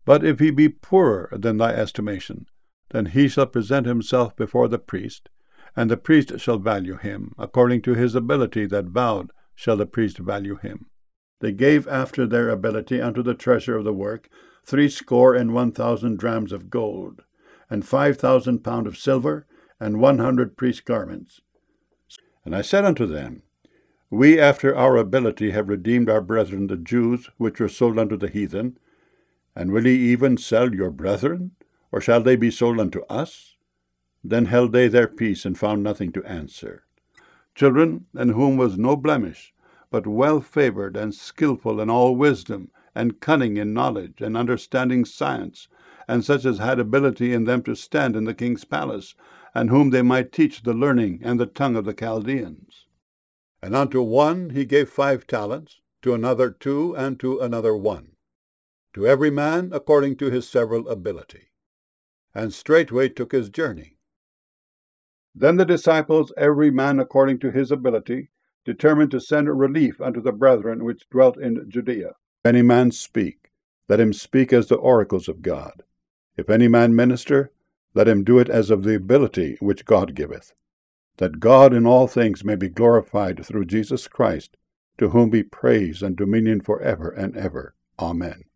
But if he be poorer than thy estimation, then he shall present himself before the priest, and the priest shall value him. According to his ability that vowed shall the priest value him. They gave after their ability unto the treasure of the work 61,000 drams of gold, and 5,000 pound of silver, and 100 priests' garments. And I said unto them, We after our ability have redeemed our brethren the Jews, which were sold unto the heathen. And will ye even sell your brethren, or shall they be sold unto us? Then held they their peace, and found nothing to answer. Children, in whom was no blemish, but well favored and skillful in all wisdom, and cunning in knowledge, and understanding science, and such as had ability in them to stand in the king's palace, and whom they might teach the learning and the tongue of the Chaldeans. And unto one he gave 5 talents, to another 2, and to another 1, to every man according to his several ability. And straightway took his journey. Then the disciples, every man according to his ability, determined to send relief unto the brethren which dwelt in Judea. If any man speak, let him speak as the oracles of God. If any man minister, let him do it as of the ability which God giveth, that God in all things may be glorified through Jesus Christ, to whom be praise and dominion for ever and ever. Amen.